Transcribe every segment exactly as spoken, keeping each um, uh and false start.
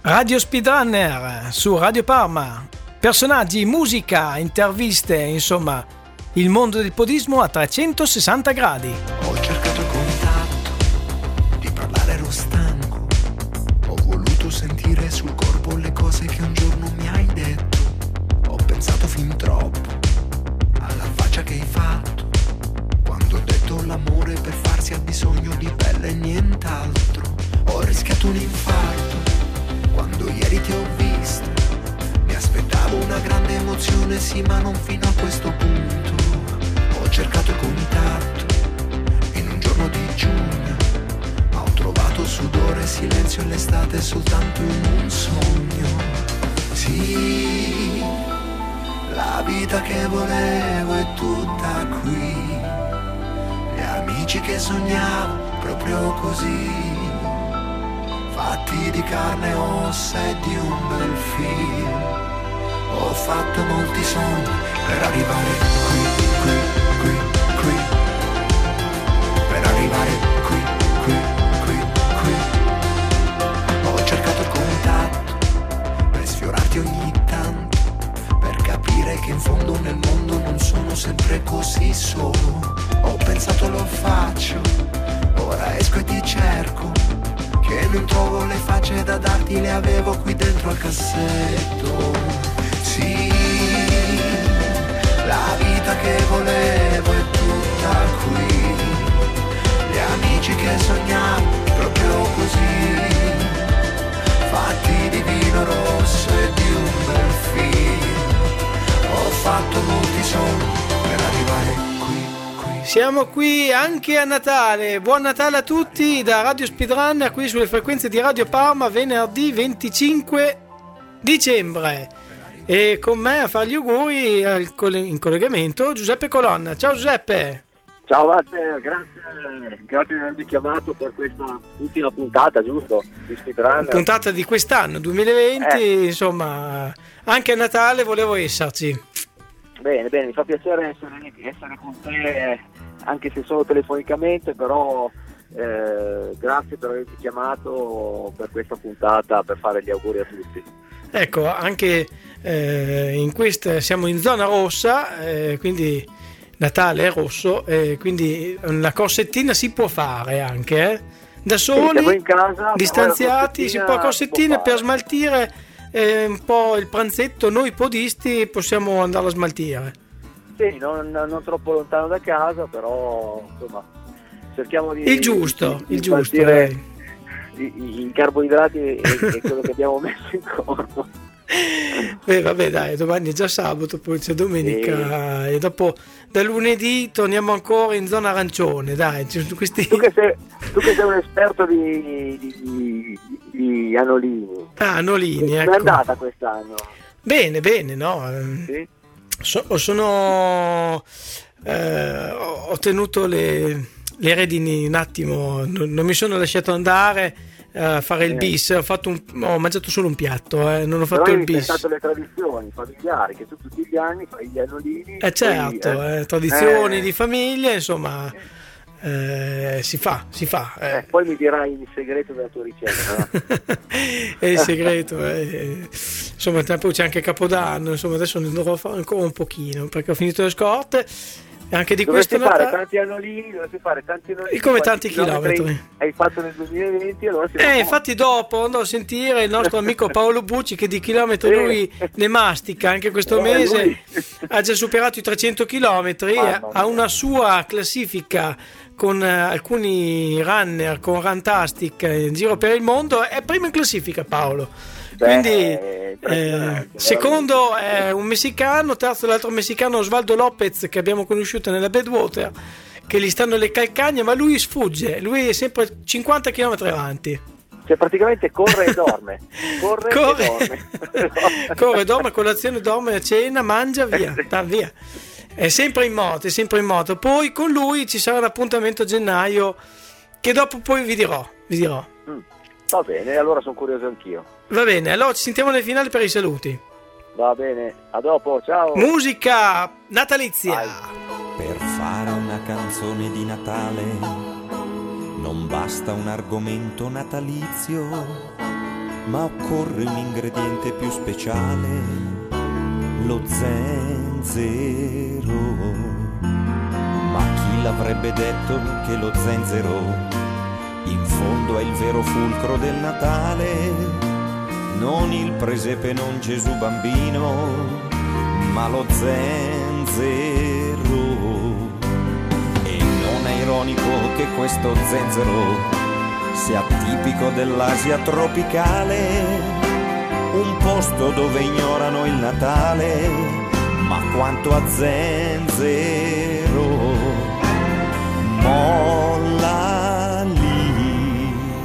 Radio Speedrunner su Radio Parma. Personaggi, musica, interviste, insomma, il mondo del podismo a trecentosessanta gradi. Ho cercato il contatto, di parlare ero stanco. Ho voluto sentire sul corpo le cose che un giorno mi hai detto. Ho pensato fin troppo alla faccia che hai fatto quando ho detto l'amore per farsi ha bisogno di pelle e nient'altro. Ho rischiato un infarto quando ieri ti ho visto. Mi aspettavo una grande emozione, sì, ma non fino a questo punto. Ho cercato il contatto in un giorno di giugno, ma ho trovato sudore, silenzio e l'estate soltanto in un sogno. Sì, la vita che volevo è tutta qui, gli amici che sognavo proprio così, fatti di carne e ossa e di un bel film. Ho fatto molti sogni per arrivare qui, qui, qui, qui, per arrivare qui, qui, qui, qui. Ho cercato il contatto per sfiorarti ogni tanto, per capire che in fondo nel mondo non sono sempre così solo. Ho pensato lo faccio, ora esco e ti cerco, che non trovo le facce da darti, le avevo qui dentro al cassetto. Sì, la vita che volevo è tutta qui, gli amici che sognavo proprio così, fatti di vino rosso e di un bel film. Ho fatto molti sogni per arrivare qui, qui. Siamo qui anche a Natale. Buon Natale a tutti da Radio Speedrunner, qui sulle frequenze di Radio Parma, venerdì venticinque dicembre. E con me a fare gli auguri in collegamento Giuseppe Colonna. Ciao Giuseppe. Ciao Walter, grazie, grazie di avermi chiamato per questa ultima puntata, giusto? Di Speedrunner. Puntata di quest'anno, duemilaventi, eh. Insomma, anche a Natale volevo esserci. Bene, bene, mi fa piacere essere, essere con te, anche se solo telefonicamente, però eh, grazie per avermi chiamato per questa puntata, per fare gli auguri a tutti. Ecco, anche eh, in questa siamo in zona rossa, eh, quindi Natale è rosso, eh, quindi una corsettina si può fare anche, eh? Da soli, sì, in casa, distanziati, si può corsettina per smaltire eh, un po' il pranzetto. Noi podisti possiamo andare a smaltire. Sì, non, non troppo lontano da casa, però insomma cerchiamo di il giusto, di, il di giusto. I, i carboidrati e, e quello che abbiamo messo in corpo. Beh, vabbè, dai, domani è già sabato, poi c'è domenica e, e dopo da lunedì torniamo ancora in zona arancione, dai. Questi... Tu, che sei, tu che sei un esperto di, di, di, di anolini. Ah, anolini, ecco. Come è andata quest'anno? Bene, bene, no? Sì? So, sono eh, ho tenuto le, le redini un attimo, non, non mi sono lasciato andare a fare il bis, ho, fatto un, ho mangiato solo un piatto, eh, non ho fatto però il bis. Hai pensato le tradizioni familiari, che tu tutti gli anni fai gli anolini. Eh certo, poi, eh, eh, tradizioni eh, di famiglia, insomma, eh, si fa, si fa. Eh. Eh, poi mi dirai il segreto della tua ricetta. No? È il segreto, eh. Insomma, poi c'è anche Capodanno, insomma, adesso ne dovrò fare ancora un pochino, perché ho finito le scorte. Anche di dovresti questo fare Natale... tanti anolini, dovresti fare tanti anolini. E come tanti chilometri? chilometri hai fatto nel duemilaventi, allora si eh infatti dopo andò a sentire il nostro amico Paolo Bucci, che di chilometri lui ne mastica, anche questo eh, mese lui. Ha già superato i trecento chilometri, ha una sua classifica con eh, alcuni runner con Runtastic in giro per il mondo, è primo in classifica Paolo. Quindi Beh, eh, secondo è un messicano, terzo l'altro messicano Osvaldo Lopez, che abbiamo conosciuto nella Badwater, che gli stanno le calcagne, ma lui sfugge, lui è sempre cinquanta chilometri avanti, cioè praticamente corre e dorme corre, corre e dorme corre, dorme, colazione, dorme, cena, mangia, via, da, via. È sempre in moto, è sempre in moto. Poi con lui ci sarà un appuntamento a gennaio che dopo poi vi dirò, vi dirò. Mm. Va bene, allora sono curioso anch'io. Va bene, allora ci sentiamo nel finale per i saluti. Va bene, a dopo, ciao. Musica natalizia. Vai. Per fare una canzone di Natale non basta un argomento natalizio, ma occorre un ingrediente più speciale, lo zenzero. Ma chi l'avrebbe detto che lo zenzero in fondo è il vero fulcro del Natale? Non il presepe, non Gesù bambino, ma lo zenzero. E non è ironico che questo zenzero sia tipico dell'Asia tropicale, un posto dove ignorano il Natale, ma quanto a zenzero molla lì.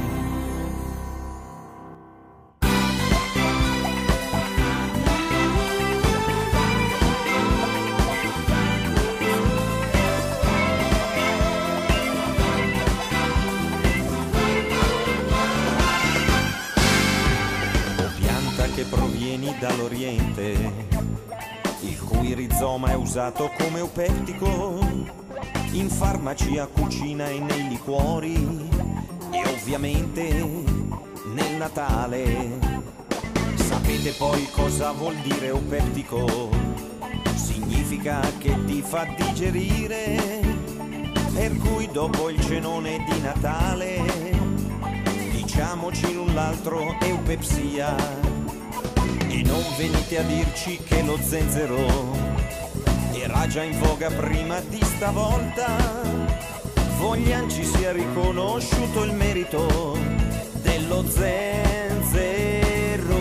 Che provieni dall'Oriente, il cui rizoma è usato come eupettico in farmacia, cucina e nei liquori, e ovviamente nel Natale. Sapete poi cosa vuol dire eupettico? Significa che ti fa digerire, per cui dopo il cenone di Natale diciamoci l'un l'altro eupepsia. E non venite a dirci che lo zenzero era già in voga prima di stavolta. Vogliam ci sia riconosciuto il merito dello zenzero.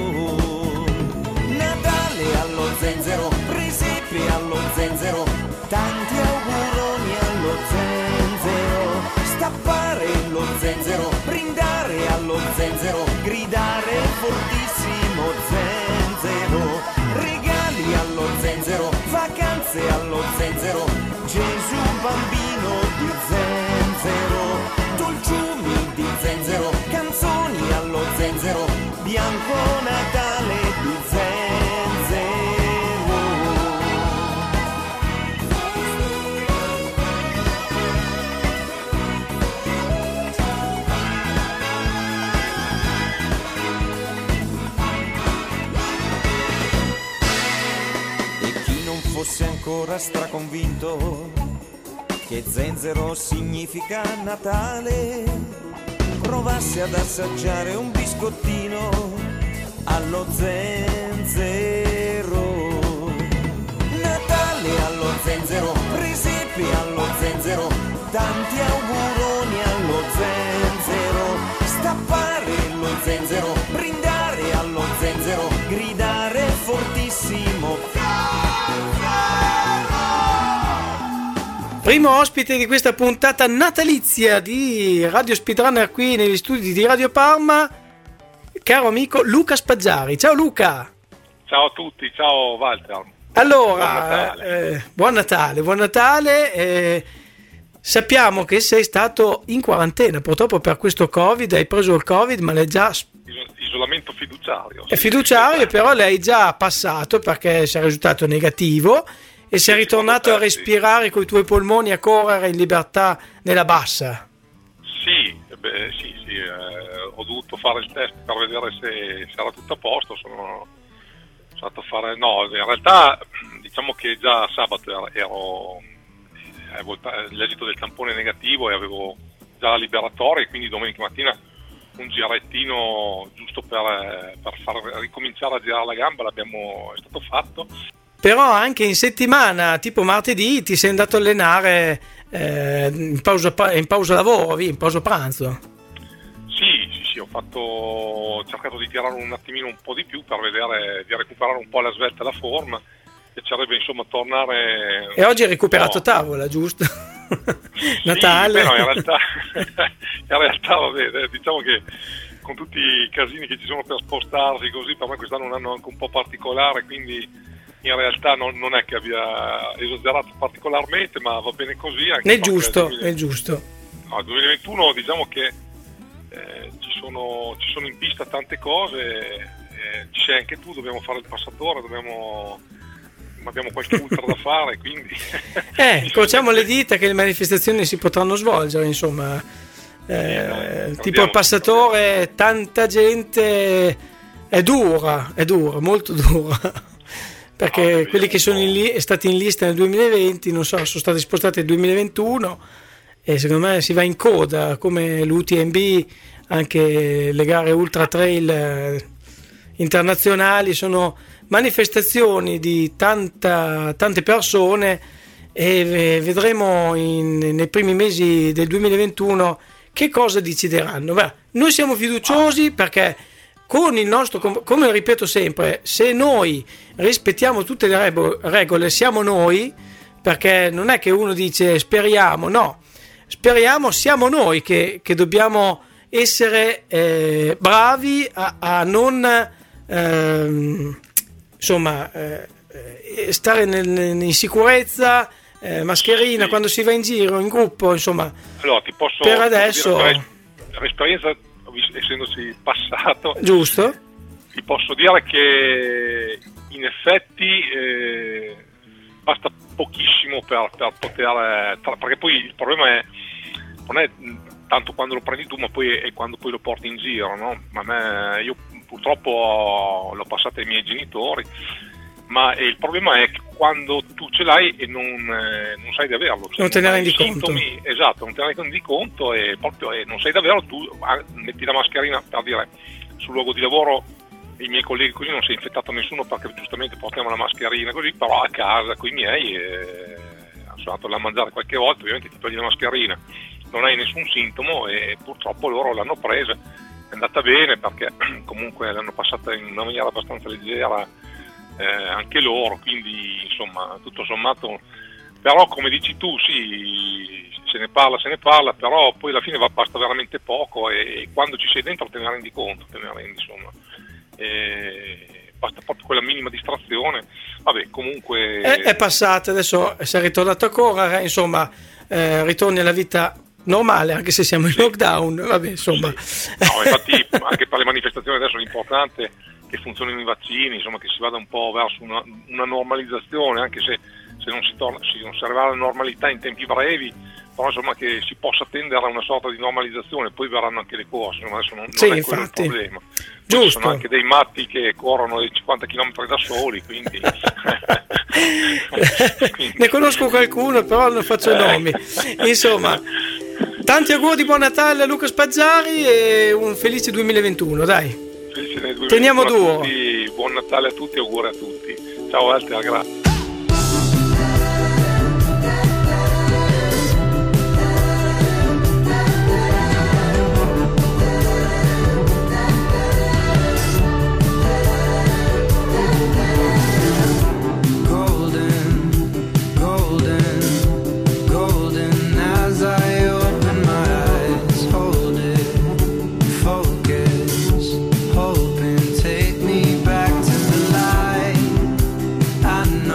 Natale allo zenzero, presepe allo zenzero, tanti auguroni allo zenzero. Stappare lo zenzero, brindare allo zenzero, gridare fortissimo zenzero. Regali allo zenzero, vacanze allo zenzero, Gesù bambino di zenzero, dolciumi di zenzero, canzoni allo zenzero, bianco Natale di zenzero. Fosse ancora straconvinto che zenzero significa Natale, provasse ad assaggiare un biscottino allo zenzero. Natale allo zenzero, presepe allo zenzero, tanti auguroni allo zenzero. Stappare lo zenzero, brindare allo zenzero, gridare fortissimo. Primo ospite di questa puntata natalizia di Radio Speedrunner qui negli studi di Radio Parma, caro amico Luca Spaggiari. Ciao Luca. Ciao a tutti, ciao Walter. Allora, buon Natale, eh, buon Natale, buon Natale. Eh, sappiamo che sei stato in quarantena, purtroppo per questo Covid, hai preso il Covid, ma l'hai già... Isolamento fiduciario. È fiduciario, però l'hai già passato perché sei risultato negativo. E sei ritornato a respirare con i tuoi polmoni, a correre in libertà nella bassa? Sì, beh, sì, sì eh, ho dovuto fare il test per vedere se, se era tutto a posto. Sono, sono andato a fare, no, in realtà diciamo che già sabato ero, ero avevo l'esito del tampone negativo e avevo già la liberatoria, e quindi domenica mattina un girettino giusto per, per far ricominciare a girare la gamba l'abbiamo, è stato fatto. Però anche in settimana, tipo martedì, ti sei andato a allenare eh, in, pausa, in pausa lavoro, in pausa pranzo? Sì, sì, sì, ho fatto, ho cercato di tirare un attimino un po' di più per vedere, di recuperare un po' la svelta e la forma. Piacerebbe insomma tornare. E oggi hai recuperato no. tavola, giusto? Natale. Sì, no, in realtà, in realtà vabbè, diciamo che con tutti i casini che ci sono per spostarsi così, per me quest'anno è un anno anche un po' particolare, quindi in realtà non, non è che abbia esagerato particolarmente, ma va bene così. Anche nel giusto, duemila... nel giusto. No, duemilaventuno diciamo che eh, ci, sono, ci sono in pista tante cose, eh, ci sei anche tu, dobbiamo fare il passatore, dobbiamo... abbiamo qualche ultra da fare, quindi eh, incrociamo le dita che le manifestazioni si potranno svolgere, insomma, eh, sì, no, tipo il passatore, andiamo. Tanta gente è dura, è dura, molto dura, perché no, quelli che sono in li- stati in lista nel duemilaventi, non so, sono stati spostati nel duemilaventuno e secondo me si va in coda, come l'U T M B, anche le gare ultra trail eh, internazionali sono manifestazioni di tanta, tante persone e vedremo in, nei primi mesi del duemilaventuno che cosa decideranno. Beh, noi siamo fiduciosi perché con il nostro, come ripeto sempre, se noi rispettiamo tutte le regole siamo noi, perché non è che uno dice speriamo, no, speriamo siamo noi che, che dobbiamo essere eh, bravi a, a non eh, insomma eh, stare nel, in sicurezza, eh, mascherina sì. Quando si va in giro in gruppo, insomma. Allora ti posso per adesso dire l'esperienza, essendosi passato, giusto, ti posso dire che in effetti eh, basta pochissimo per, per poter tra, perché poi il problema è non è tanto quando lo prendi tu, ma poi è quando poi lo porti in giro, no? Ma me, io purtroppo l'ho passato ai miei genitori, ma il problema è che quando tu ce l'hai e non, eh, non sai di averlo, cioè non te ne rendi conto, esatto, non te ne rendi conto e proprio eh, non sai di averlo, tu ah, metti la mascherina, per dire, sul luogo di lavoro i miei colleghi così non si è infettato nessuno perché giustamente portiamo la mascherina così, però a casa con i miei eh, sono andato a mangiare qualche volta, ovviamente ti togli la mascherina, non hai nessun sintomo e purtroppo loro l'hanno presa, è andata bene perché comunque l'hanno passata in una maniera abbastanza leggera eh, anche loro, quindi insomma tutto sommato, però come dici tu sì, se ne parla se ne parla, però poi alla fine va, basta veramente poco e, e quando ci sei dentro te ne rendi conto, te ne rendi insomma, e basta proprio quella minima distrazione, vabbè comunque è, è passata, adesso sei ritornato a correre, insomma eh, ritorni alla vita normale anche se siamo in lockdown, vabbè insomma sì. No, infatti anche per le manifestazioni adesso l'importante è che funzionino i vaccini, insomma che si vada un po' verso una, una normalizzazione, anche se, se non si torna, se non si arriva alla normalità in tempi brevi, però insomma che si possa tendere a una sorta di normalizzazione, poi verranno anche le corse, insomma adesso non, sì, non è infatti. quello il problema. Giusto. Ci sono anche dei matti che corrono dei cinquanta chilometri da soli, quindi... quindi... ne conosco qualcuno, però non faccio nomi. Insomma, tanti auguri di buon Natale a Luca Spazzari e un felice duemilaventuno, dai. Felice duemilaventuno. Teniamo duro. Buon Natale a tutti, auguri a tutti. Ciao Walter, grazie. Hoping take me back to the light. I know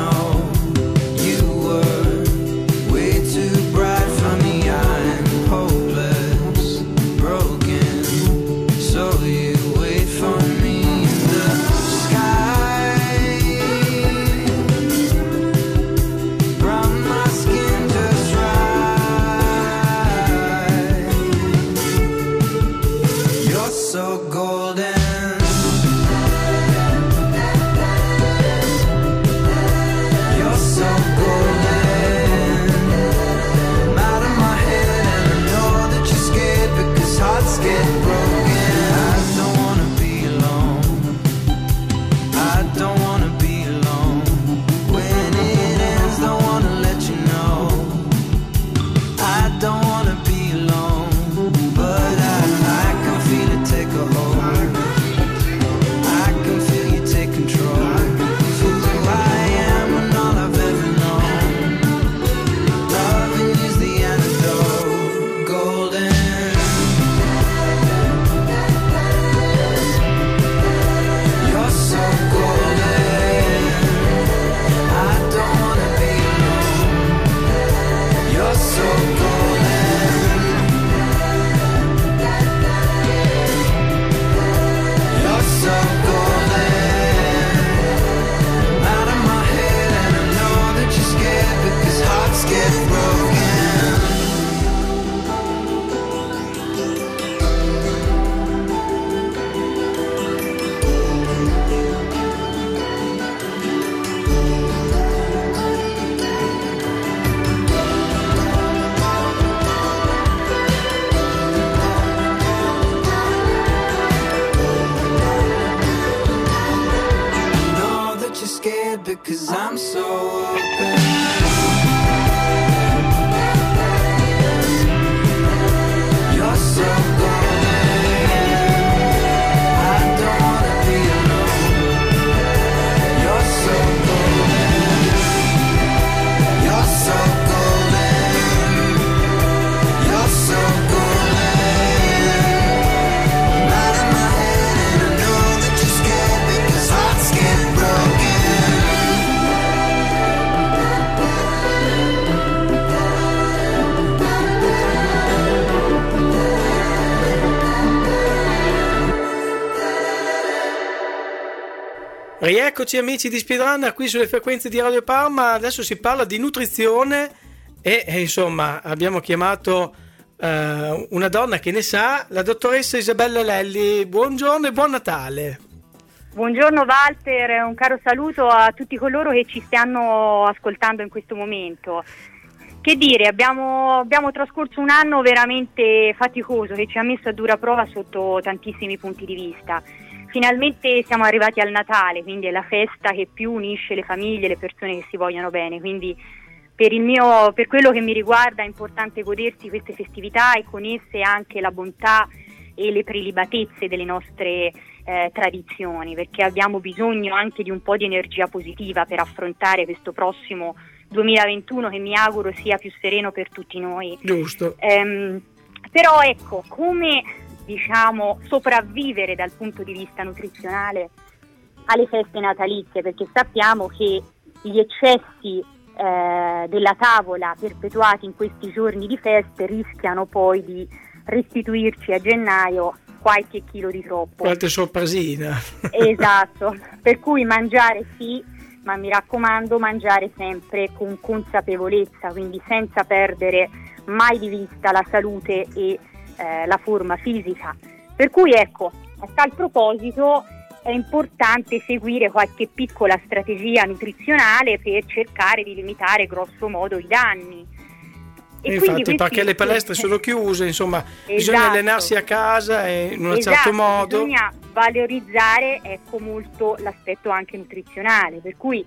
'cause I'm so open. You're so golden. I don't wanna be alone. You're so golden. You're so golden. You're so golden. I'm out of my head and I know that you're scared because hearts get broken. Rieccoci amici di Speedrunner qui sulle frequenze di Radio Parma. Adesso si parla di nutrizione e, e insomma abbiamo chiamato eh, una donna che ne sa, la dottoressa Isabella Lelli. Buongiorno e buon Natale. Buongiorno Walter, un caro saluto a tutti coloro che ci stanno ascoltando in questo momento. Che dire, abbiamo, abbiamo trascorso un anno veramente faticoso che ci ha messo a dura prova sotto tantissimi punti di vista. Finalmente siamo arrivati al Natale, quindi è la festa che più unisce le famiglie, le persone che si vogliono bene, quindi per, il mio, per quello che mi riguarda è importante godersi queste festività e con esse anche la bontà e le prelibatezze delle nostre eh, tradizioni, perché abbiamo bisogno anche di un po' di energia positiva per affrontare questo prossimo duemilaventuno che mi auguro sia più sereno per tutti noi. Giusto. Ehm, però ecco, come diciamo sopravvivere dal punto di vista nutrizionale alle feste natalizie, perché sappiamo che gli eccessi eh, della tavola perpetuati in questi giorni di feste rischiano poi di restituirci a gennaio qualche chilo di troppo. Qualche sorpresina. Esatto, per cui mangiare sì, ma mi raccomando mangiare sempre con consapevolezza, quindi senza perdere mai di vista la salute e eh, la forma fisica. Per cui ecco, a tal proposito è importante seguire qualche piccola strategia nutrizionale per cercare di limitare grosso modo i danni. E infatti questi, perché le palestre sono chiuse, insomma, esatto, bisogna allenarsi a casa e in un esatto, certo modo. Bisogna valorizzare ecco molto l'aspetto anche nutrizionale, per cui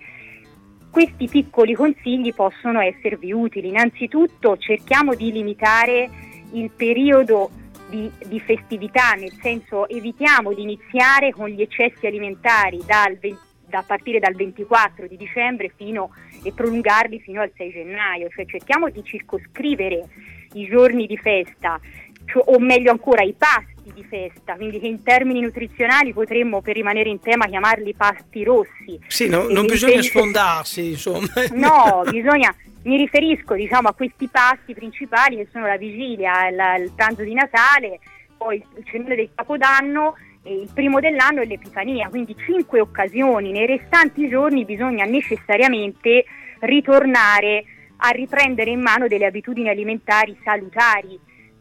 questi piccoli consigli possono esservi utili. Innanzitutto cerchiamo di limitare il periodo di, di festività, nel senso evitiamo di iniziare con gli eccessi alimentari dal, da partire dal ventiquattro di dicembre fino e prolungarli fino al sei gennaio, cioè cerchiamo di circoscrivere i giorni di festa, cioè, o meglio ancora i pasti di festa, quindi che in termini nutrizionali potremmo, per rimanere in tema, chiamarli pasti rossi. Sì, no, non bisogna senso... sfondarsi, insomma. No, bisogna, mi riferisco diciamo a questi pasti principali che sono la vigilia, il, il pranzo di Natale, poi il cenone del Capodanno, il primo dell'anno e l'Epifania, quindi cinque occasioni. Nei restanti giorni bisogna necessariamente ritornare a riprendere in mano delle abitudini alimentari salutari,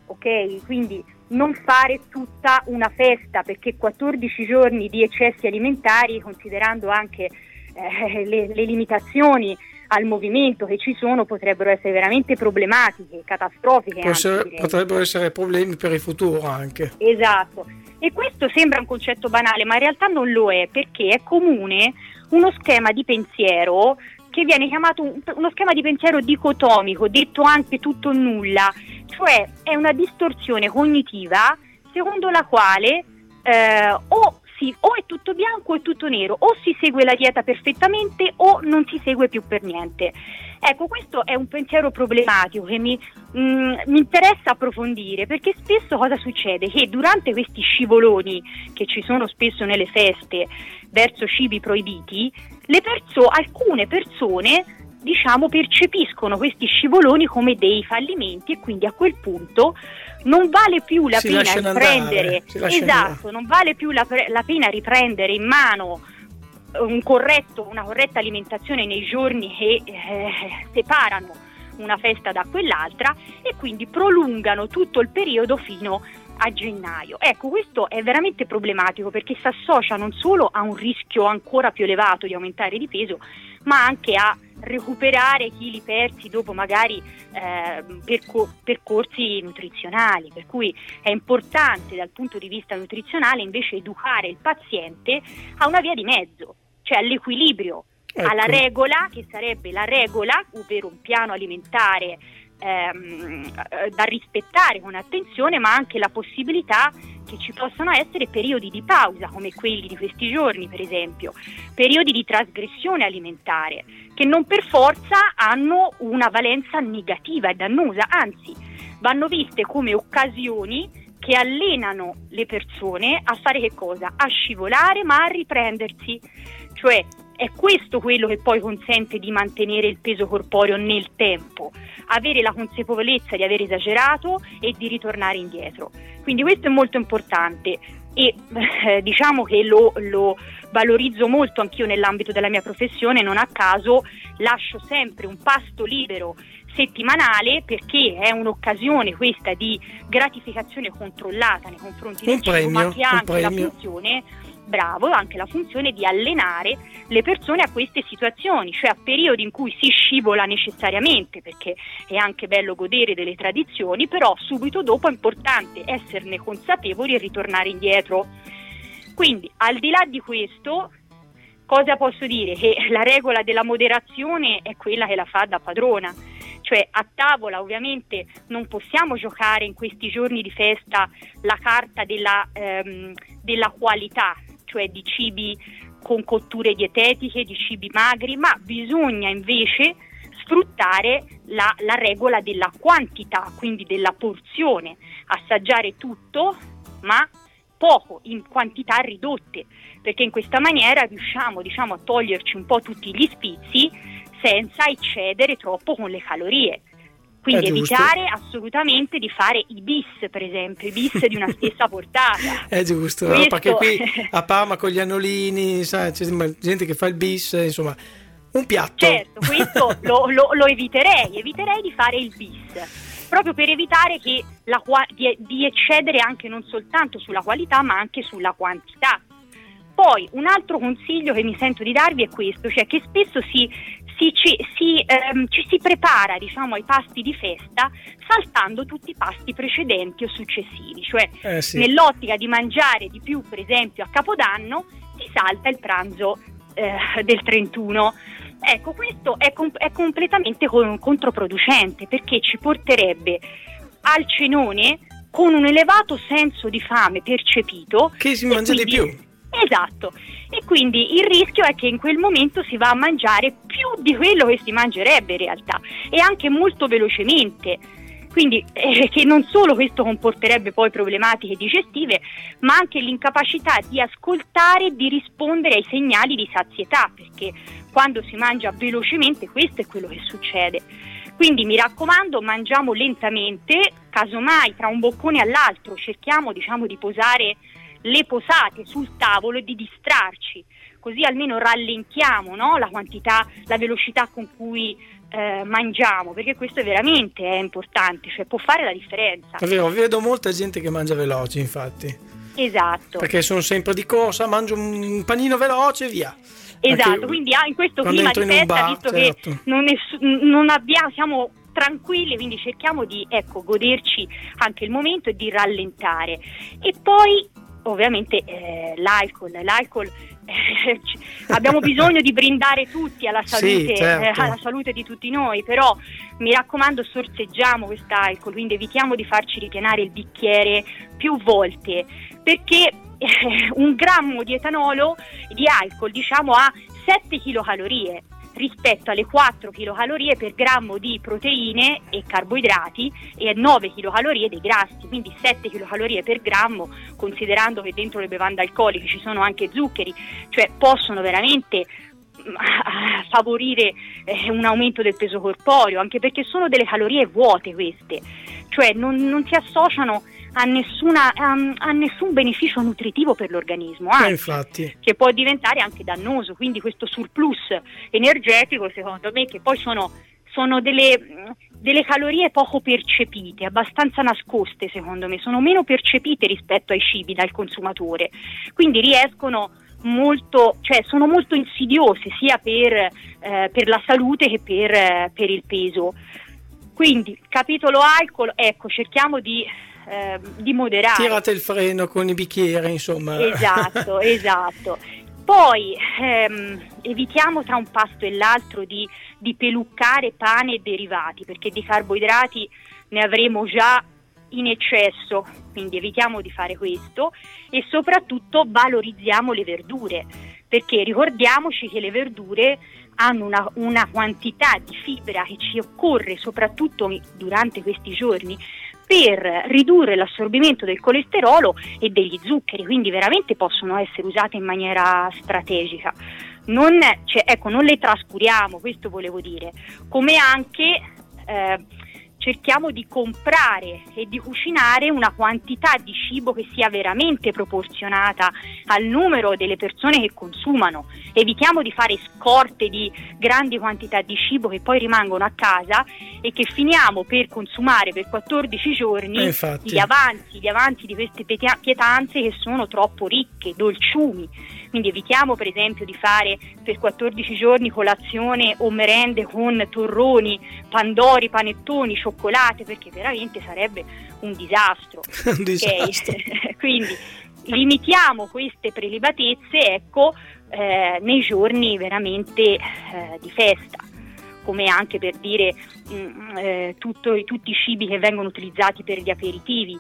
ok? Quindi non fare tutta una festa, perché quattordici giorni di eccessi alimentari, considerando anche eh, le, le limitazioni al movimento che ci sono, potrebbero essere veramente problematiche, catastrofiche. Essere, potrebbero essere problemi per il futuro anche. Esatto. E questo sembra un concetto banale, ma in realtà non lo è, perché è comune uno schema di pensiero che viene chiamato un, uno schema di pensiero dicotomico, detto anche tutto o nulla, cioè è una distorsione cognitiva secondo la quale eh, o, si, o è tutto bianco o è tutto nero, o si segue la dieta perfettamente o non si segue più per niente. Ecco, questo è un pensiero problematico che mi, mh, mi interessa approfondire, perché spesso cosa succede? Che durante questi scivoloni che ci sono spesso nelle feste verso cibi proibiti, le perso- alcune persone diciamo percepiscono questi scivoloni come dei fallimenti e quindi a quel punto non vale più la si pena riprendere esatto, non vale più la, la pena riprendere in mano un corretto, una corretta alimentazione nei giorni che eh, separano una festa da quell'altra e quindi prolungano tutto il periodo fino a gennaio. Ecco, questo è veramente problematico perché si associa non solo a un rischio ancora più elevato di aumentare di peso, ma anche a recuperare chili persi dopo magari eh, percor- percorsi nutrizionali, per cui è importante dal punto di vista nutrizionale invece educare il paziente a una via di mezzo, cioè all'equilibrio Ecco. alla regola, che sarebbe la regola, ovvero un piano alimentare ehm, da rispettare con attenzione, ma anche la possibilità che ci possano essere periodi di pausa, come quelli di questi giorni per esempio, periodi di trasgressione alimentare, che non per forza hanno una valenza negativa e dannosa, anzi vanno viste come occasioni che allenano le persone a fare che cosa? A scivolare, ma a riprendersi. Cioè è questo quello che poi consente di mantenere il peso corporeo nel tempo, avere la consapevolezza di aver esagerato e di ritornare indietro. Quindi questo è molto importante e eh, diciamo che lo, lo valorizzo molto anch'io nell'ambito della mia professione. Non a caso lascio sempre un pasto libero settimanale, perché è un'occasione questa di gratificazione controllata nei confronti del cibo, ma che ha anche la funzione, bravo, anche la funzione di allenare le persone a queste situazioni, cioè a periodi in cui si scivola necessariamente, perché è anche bello godere delle tradizioni, però subito dopo è importante esserne consapevoli e ritornare indietro. Quindi al di là di questo, cosa posso dire? Che la regola della moderazione è quella che la fa da padrona. Cioè a tavola ovviamente non possiamo giocare in questi giorni di festa la carta della, ehm, della qualità, cioè di cibi con cotture dietetiche, di cibi magri, ma bisogna invece sfruttare la, la regola della quantità, quindi della porzione, assaggiare tutto ma poco, in quantità ridotte, perché in questa maniera riusciamo, diciamo, a toglierci un po' tutti gli sfizi senza eccedere troppo con le calorie. Quindi evitare assolutamente di fare i bis, per esempio, i bis di una stessa portata. È giusto, Questo... no? Perché qui a Parma con gli annolini, sai, c'è gente che fa il bis, insomma, un piatto. Certo, questo lo, lo, lo eviterei, eviterei di fare il bis, proprio per evitare che la, di, di eccedere anche non soltanto sulla qualità, ma anche sulla quantità. Poi un altro consiglio che mi sento di darvi è questo, cioè che spesso si, si, ci, si, ehm, ci si prepara, diciamo, ai pasti di festa saltando tutti i pasti precedenti o successivi, cioè eh sì. nell'ottica di mangiare di più, per esempio a Capodanno, si salta il pranzo eh, del trentuno. Ecco, questo è, com- è completamente con- controproducente, perché ci porterebbe al cenone con un elevato senso di fame percepito, che si mangia quindi, di più. Esatto, e quindi il rischio è che in quel momento si va a mangiare più di quello che si mangerebbe in realtà, e anche molto velocemente. Quindi eh, che non solo questo comporterebbe poi problematiche digestive, ma anche l'incapacità di ascoltare e di rispondere ai segnali di sazietà, perché quando si mangia velocemente questo è quello che succede. Quindi mi raccomando, mangiamo lentamente, casomai tra un boccone all'altro cerchiamo, diciamo, di posare le posate sul tavolo e di distrarci, così almeno rallentiamo, no? La quantità, la velocità con cui eh, mangiamo, perché questo è veramente è importante, cioè può fare la differenza. È vero, vedo molta gente che mangia veloce, infatti. Esatto. Perché sono sempre di corsa, mangio un panino veloce e via. Esatto, Perché quindi ah, in questo clima di in festa, bar, visto certo. che non, è, non abbiamo, siamo tranquilli, quindi cerchiamo di, ecco, goderci anche il momento e di rallentare. E poi ovviamente eh, l'alcol, l'alcol eh, abbiamo bisogno di brindare tutti alla salute, sì, certo. eh, alla salute di tutti noi, però mi raccomando, sorseggiamo quest'alcol, quindi evitiamo di farci ripienare il bicchiere più volte, perché eh, un grammo di etanolo, di alcol, diciamo, ha sette chilocalorie rispetto alle quattro chilocalorie per grammo di proteine e carboidrati e nove chilocalorie dei grassi, quindi sette chilocalorie per grammo, considerando che dentro le bevande alcoliche ci sono anche zuccheri, cioè possono veramente favorire eh, un aumento del peso corporeo, anche perché sono delle calorie vuote queste, cioè non, non si associano a, nessuna, a, a nessun beneficio nutritivo per l'organismo, anzi, infatti. che può diventare anche dannoso. Quindi questo surplus energetico, secondo me, che poi sono, sono delle, delle calorie poco percepite, abbastanza nascoste, secondo me, sono meno percepite rispetto ai cibi dal consumatore, quindi riescono molto, cioè sono molto insidiose sia per, eh, per la salute che per, eh, per il peso. Quindi capitolo alcol, ecco, cerchiamo di Eh, di moderare. Tirate il freno con i bicchieri, insomma. Esatto, esatto. Poi ehm, evitiamo tra un pasto e l'altro di, di peluccare pane e derivati, perché di carboidrati ne avremo già in eccesso, quindi evitiamo di fare questo, e soprattutto valorizziamo le verdure, perché ricordiamoci che le verdure hanno una, una quantità di fibra che ci occorre soprattutto durante questi giorni per ridurre l'assorbimento del colesterolo e degli zuccheri, quindi veramente possono essere usate in maniera strategica. Non, cioè, ecco, non le trascuriamo, questo volevo dire, come anche eh, cerchiamo di comprare e di cucinare una quantità di cibo che sia veramente proporzionata al numero delle persone che consumano. Evitiamo di fare scorte di grandi quantità di cibo che poi rimangono a casa e che finiamo per consumare per quattordici giorni eh, infatti. gli avanzi, gli avanzi di queste pietia- pietanze che sono troppo ricche, dolciumi. Quindi evitiamo per esempio di fare per quattordici giorni colazione o merende con torroni, pandori, panettoni, cioccolate, perché veramente sarebbe un disastro. un disastro. Okay? Quindi limitiamo queste prelibatezze, ecco, eh, nei giorni veramente eh, di festa, come anche per dire mh, eh, tutto, tutti i cibi che vengono utilizzati per gli aperitivi.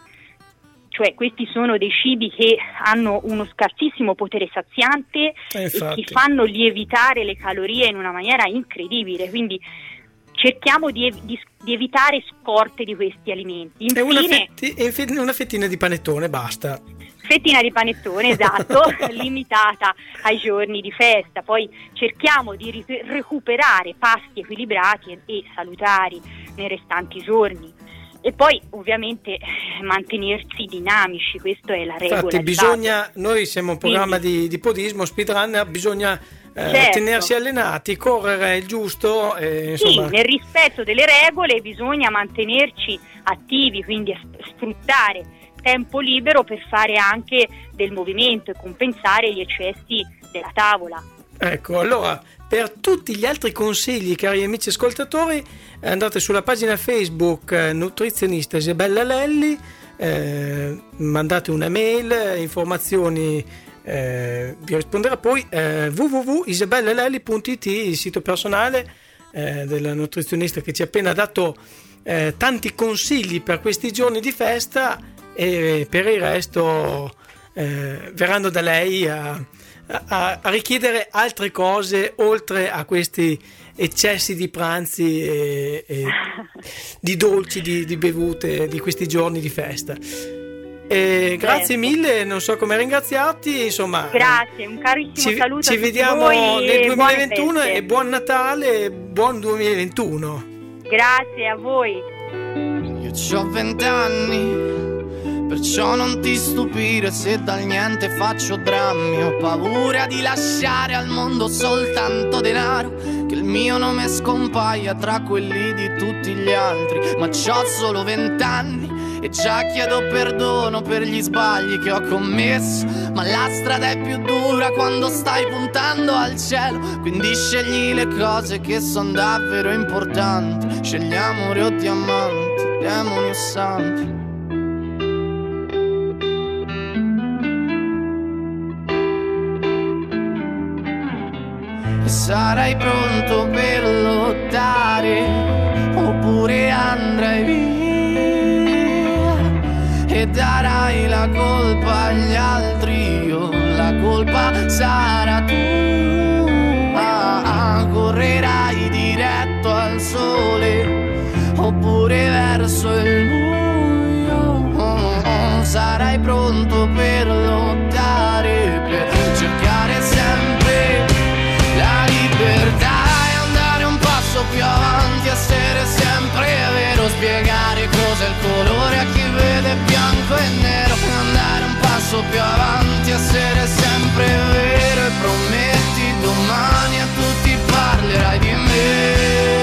Cioè questi sono dei cibi che hanno uno scarsissimo potere saziante eh, e che fanno lievitare le calorie in una maniera incredibile, quindi cerchiamo di, ev- di, di evitare scorte di questi alimenti. Infine, una, fetti- una fettina di panettone, basta. Fettina di panettone, esatto, limitata ai giorni di festa. Poi cerchiamo di ri- recuperare pasti equilibrati e, e salutari nei restanti giorni. E poi ovviamente mantenersi dinamici, questa è la regola. Infatti bisogna, noi siamo un programma di, di podismo, speedrunner, bisogna eh, certo. tenersi allenati, correre il giusto. Eh, insomma. Sì, nel rispetto delle regole bisogna mantenerci attivi, quindi sfruttare tempo libero per fare anche del movimento e compensare gli eccessi della tavola. Ecco, allora per tutti gli altri consigli, cari amici ascoltatori, andate sulla pagina Facebook eh, nutrizionista Isabella Lelli, eh, mandate una mail, informazioni, eh, vi risponderà poi eh, w w w punto isabellalelli punto i t, il sito personale eh, della nutrizionista che ci ha appena dato eh, tanti consigli per questi giorni di festa, e per il resto eh, verranno da lei a A, a richiedere altre cose oltre a questi eccessi di pranzi e, e di dolci, di, di bevute di questi giorni di festa. E grazie mille, non so come ringraziarti, insomma. Grazie, un carissimo ci, saluto ci a tutti vediamo voi nel duemilaventuno e e buon Natale e buon duemilaventuno. Grazie a voi. Io c'ho vent'anni, perciò non ti stupire se dal niente faccio drammi. Ho paura di lasciare al mondo soltanto denaro, che il mio nome scompaia tra quelli di tutti gli altri. Ma c'ho solo vent'anni e già chiedo perdono per gli sbagli che ho commesso. Ma la strada è più dura quando stai puntando al cielo, quindi scegli le cose che son davvero importanti. Scegli amore o diamanti, demoni o santi. Sarai pronto per lottare oppure andrai via e darai la colpa agli altri, o la colpa sarà tua. Correrai diretto al sole oppure verso il buio. Sarai pronto per lottare, per cercare sempre la libertà e andare un passo più avanti, essere sempre vero, spiegare cos'è il colore a chi vede bianco e nero. Andare un passo più avanti, essere sempre vero, e prometti domani a tutti parlerai di me.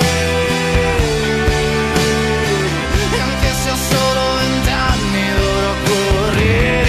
E anche se ho solo vent'anni dovrò correre.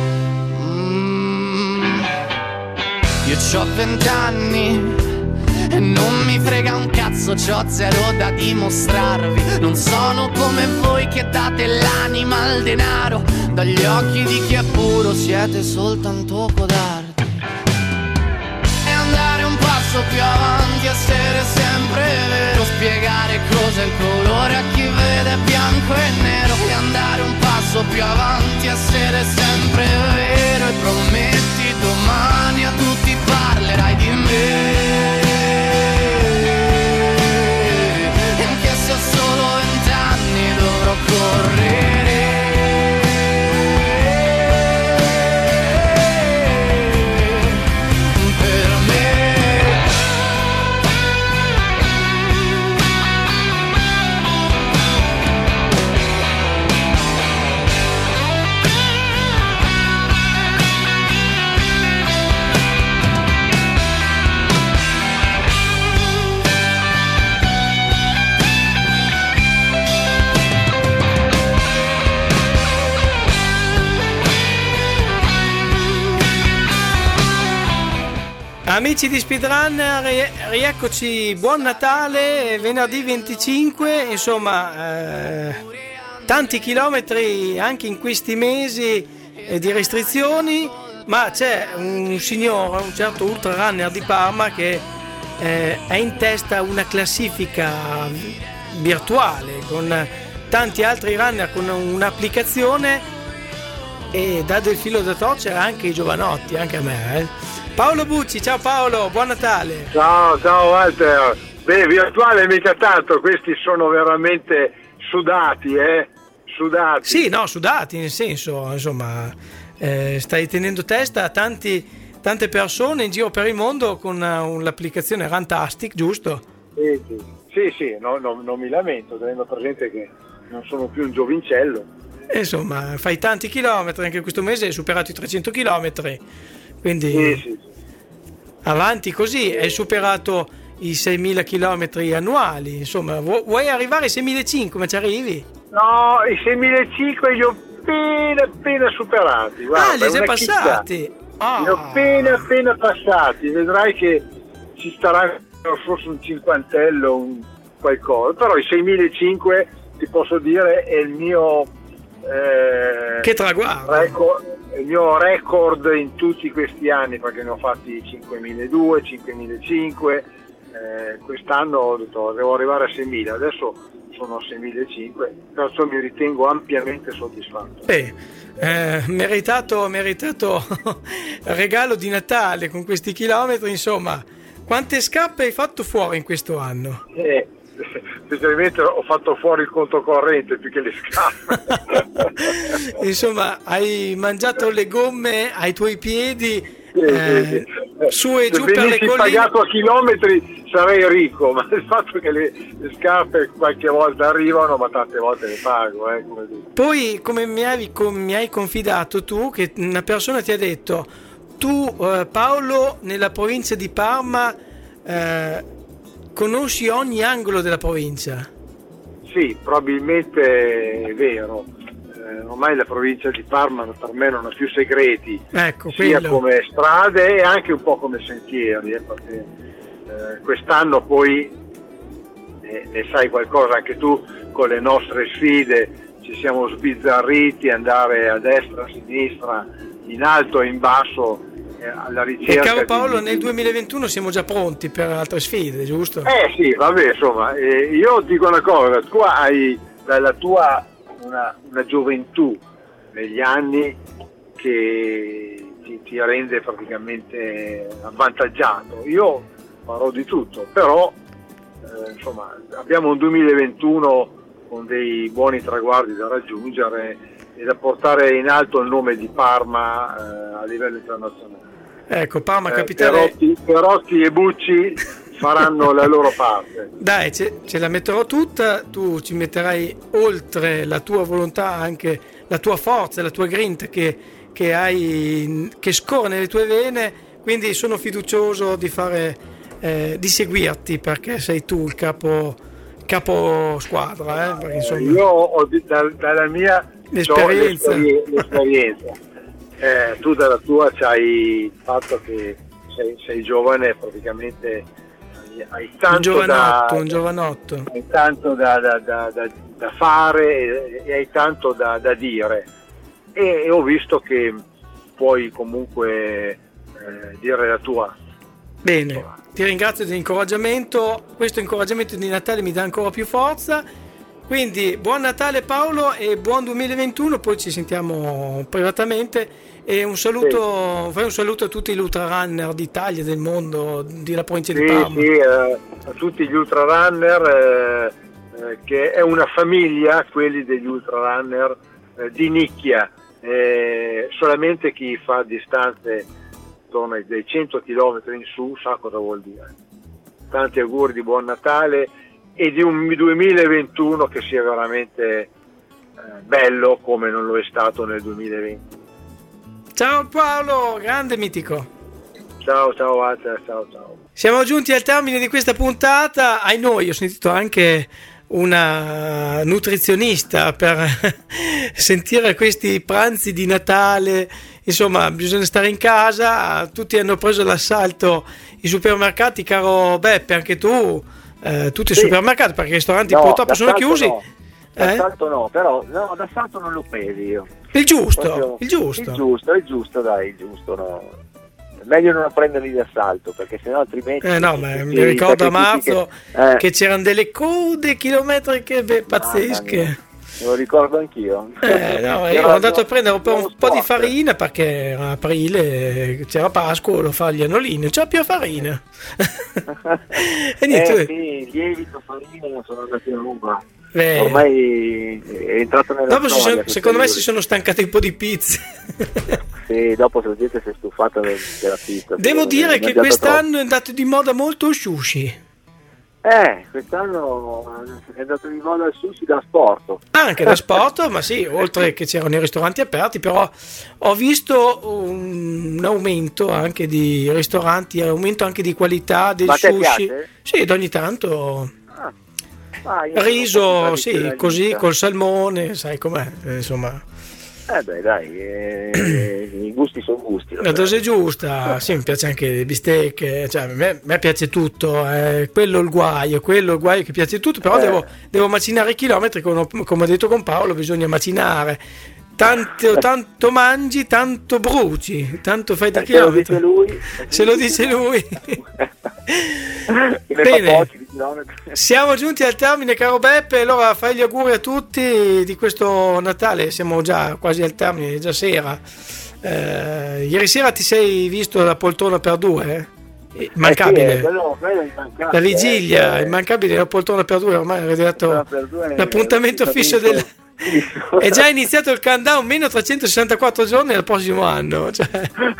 C'ho vent'anni E non mi frega un cazzo, c'ho zero da dimostrarvi. Non sono come voi che date l'anima al denaro. Dagli occhi di chi è puro siete soltanto codardi. E andare un passo più avanti, essere sempre vero, spiegare cos'è il colore a chi vede bianco e nero. E andare un passo più avanti, essere sempre vero. E prometti domani a tutti parlerai di me. E anche se ho solo vent'anni dovrò correre. Amici di Speedrunner, ri- rieccoci, buon Natale, venerdì venticinque, insomma, eh, tanti chilometri anche in questi mesi eh, di restrizioni, ma c'è un signore, un certo ultra runner di Parma che eh, è in testa una classifica virtuale con tanti altri runner con un'applicazione e dà del filo da torcere anche i giovanotti, anche a me, eh. Paolo Bucci, ciao Paolo, buon Natale. Ciao, ciao Walter. Beh, virtuale mica tanto, questi sono veramente sudati, eh? Sudati. Sì, no, sudati, nel senso, insomma, eh, stai tenendo testa a tanti, tante persone in giro per il mondo con uh, l'applicazione Runtastic, giusto? Sì, sì, sì, sì no, no, non mi lamento, tenendo presente che non sono più un giovincello. E insomma, fai tanti chilometri, anche questo mese hai superato i trecento chilometri, quindi sì, sì, sì. Avanti così, hai superato i seimila chilometri annuali, insomma, vu- vuoi arrivare ai seimilacinquecento, come ci arrivi? No, i seimilacinquecento li ho appena appena superati. Guarda, ah, li hai già una passati? Li Ah. ho appena appena passati, vedrai che ci starà forse un cinquantello, un qualcosa, però i seimilacinquecento ti posso dire è il mio eh, che traguardo, record, il mio record in tutti questi anni, perché ne ho fatti cinquemiladuecento, cinquemilacinquecento, eh, quest'anno ho detto devo arrivare a seimila, adesso sono a seimilacinquecento, perciò mi ritengo ampiamente soddisfatto. Beh, eh, meritato, meritato regalo di Natale con questi chilometri, insomma. Quante scappe hai fatto fuori in questo anno? Eh, specialmente ho fatto fuori il conto corrente più che le scarpe. Insomma, hai mangiato le gomme ai tuoi piedi, sì, eh, sì, sì. su e Se giù per le venissi colline. pagato a chilometri sarei ricco, ma il fatto che le, le scarpe qualche volta arrivano, ma tante volte le pago. Eh, come dico. Poi, come mi hai, com, mi hai confidato tu, che una persona ti ha detto, tu eh, Paolo, nella provincia di Parma, eh, conosci ogni angolo della provincia? Sì, probabilmente è vero. Eh, ormai la provincia di Parma per me non ha più segreti, ecco, sia quello. come strade e anche un po' come sentieri, eh, perché eh, quest'anno poi eh, ne sai qualcosa anche tu, con le nostre sfide ci siamo sbizzarriti, andare a destra, a sinistra, in alto e in basso, eh, alla ricerca. E caro Paolo, di... nel duemilaventuno siamo già pronti per altre sfide, giusto? Eh sì, vabbè, insomma, eh, io dico una cosa, tu hai dalla tua una, una gioventù negli anni che ti, ti rende praticamente avvantaggiato. Io farò di tutto, però eh, insomma, abbiamo un duemilaventuno con dei buoni traguardi da raggiungere e da portare in alto il nome di Parma eh, a livello internazionale. Ecco, Parma Eh, capitale. Perotti, Perotti e Bucci faranno la loro parte. Dai, ce, ce la metterò tutta, tu ci metterai oltre la tua volontà anche la tua forza, la tua grinta che, che hai, che scorre nelle tue vene, quindi sono fiducioso di fare, eh, di seguirti, perché sei tu il capo, capo squadra, eh, perché, insomma, Io ho di- da- dalla mia l'esperienza. c'ho l'esperie- l'esperienza. Eh, tu dalla tua c'hai il fatto che sei, sei giovane, praticamente hai tanto, un giovanotto, da, un giovanotto. hai tanto da, da, da, da, da fare e, e hai tanto da, da dire e, e ho visto che puoi comunque eh, dire la tua. Bene, ti ringrazio dell'incoraggiamento, questo incoraggiamento di Natale mi dà ancora più forza, quindi buon Natale Paolo e buon duemilaventuno, poi ci sentiamo privatamente e un saluto, sì. Fai un saluto a tutti gli ultrarunner d'Italia, del mondo, della provincia sì, di Parma. Sì, eh, a tutti gli ultrarunner, eh, eh, che è una famiglia, quelli degli ultrarunner eh, di nicchia, eh, solamente chi fa distanze intorno ai dei cento chilometri in su sa cosa vuol dire. Tanti auguri di buon Natale e di un duemilaventuno che sia veramente eh, bello come non lo è stato nel duemilaventi. Ciao Paolo, grande mitico. Ciao, ciao Walter, ciao, ciao. Siamo giunti al termine di questa puntata. Ai noi, ho sentito anche una nutrizionista per sentire questi pranzi di Natale. Insomma, bisogna stare in casa. Tutti hanno preso l'assalto i supermercati, caro Beppe, anche tu. Eh, tutti sì. i supermercati, perché i ristoranti no, purtroppo sono chiusi. No. D'assalto eh? no, però no, d'assalto non lo pesi io. Il giusto, Proprio, il giusto. Il giusto, il giusto, dai, il giusto, no. Meglio non prenderli di assalto, perché sennò altrimenti... Eh no, ma mi ricordo a marzo che, eh. che c'erano delle code chilometriche beh, pazzesche. Me lo ricordo anch'io. Eh, no, io ero andato a prendere un po', un po' di farina perché era aprile, c'era Pasqua, volevo fare gli annolini, non c'era più farina. E niente. Eh sì, lievito, farina, sono andati in ruba. Beh. Ormai è entrato nella dopo storia. Si sono, secondo me si sono stancati un po' di pizze. Sì, dopo se la gente si è stufata della pizza. Devo dire che quest'anno troppo. È andato di moda molto il sushi. Eh, quest'anno è andato di moda il sushi da sport. Anche da sport, ma sì, oltre che c'erano i ristoranti aperti, però ho visto un aumento anche di ristoranti, aumento anche di qualità del ma sushi. Piace? Sì, ed ogni tanto ah. Ah, riso, sì, così col salmone, sai com'è, insomma. Eh beh dai, eh, i gusti sono gusti. La dose giusta, sì, mi piace anche le bistecche, cioè, a me, me piace tutto, eh, quello il guaio, quello il guaio che piace tutto, però eh. devo, devo macinare i chilometri, come, come ho detto con Paolo, bisogna macinare. Tanto, tanto mangi, tanto bruci, tanto fai da chilometri. Se lo dice lui. Se lo dice lui. Bene, siamo giunti al termine, caro Beppe, allora fai gli auguri a tutti di questo Natale, siamo già quasi al termine, è già sera. Eh, ieri sera ti sei visto la poltrona per due? Eh? Immancabile. Eh sì, quello, quello è la vigilia, eh, immancabile, la poltrona per due, ormai è arrivato l'appuntamento fisso del... È già iniziato il countdown, meno trecentosessantaquattro giorni al prossimo anno, cioè.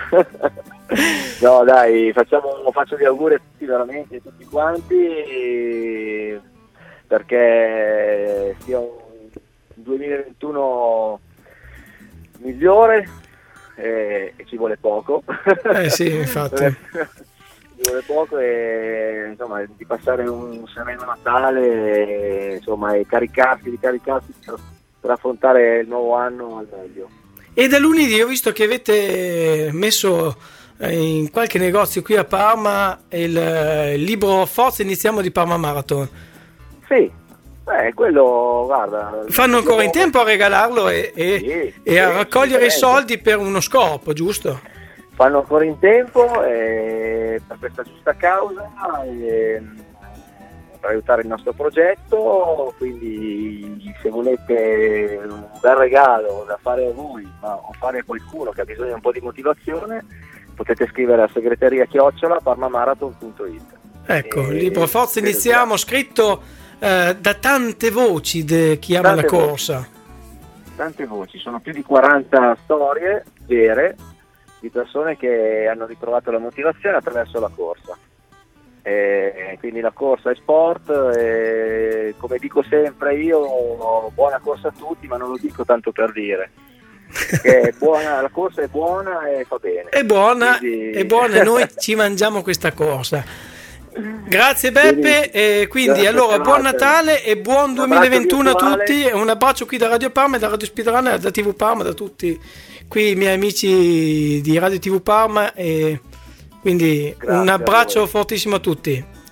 No dai, facciamo, faccio gli auguri a tutti, veramente a tutti quanti, perché sia un duemilaventuno migliore e, e ci vuole poco. Eh sì, infatti. Ci vuole poco e insomma di passare un sereno Natale, insomma, e caricarsi, ricaricarsi per, per affrontare il nuovo anno al meglio. E da lunedì ho visto che avete messo in qualche negozio qui a Parma il, il libro Forza Iniziamo di Parma Marathon. Sì, beh, quello, guarda... Fanno ancora in tempo a regalarlo e, e, sì, e sì, a raccogliere i soldi per uno scopo, giusto? Fanno ancora in tempo eh, per questa giusta causa, eh, per aiutare il nostro progetto, quindi se volete un bel regalo da fare a voi, ma o fare a qualcuno che ha bisogno di un po' di motivazione, potete scrivere a segreteria chiocciola parmamarathon punto it. Ecco, il libro Forza Iniziamo, scritto eh, da tante voci di chi ama la corsa. Voci. Tante voci, sono più di quaranta storie vere di persone che hanno ritrovato la motivazione attraverso la corsa. E quindi la corsa è sport, e come dico sempre io, buona corsa a tutti, ma non lo dico tanto per dire. Che è buona, la corsa è buona e fa bene. È buona, quindi... è buona e noi ci mangiamo questa corsa. Grazie Beppe, e quindi Grazie, allora buon Natale e buon duemilaventuno a tutti, e un abbraccio qui da Radio Parma, da Radio Speedrunner, da T V Parma, da tutti qui i miei amici di Radio T V Parma, e quindi grazie, un abbraccio fortissimo a tutti. Ciao.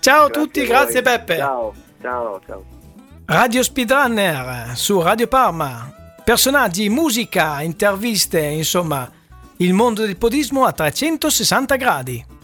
Ciao a tutti, voi. grazie Beppe. Ciao, ciao, ciao. Radio Speedrunner su Radio Parma. Personaggi, musica, interviste, insomma, il mondo del podismo a trecentosessanta gradi.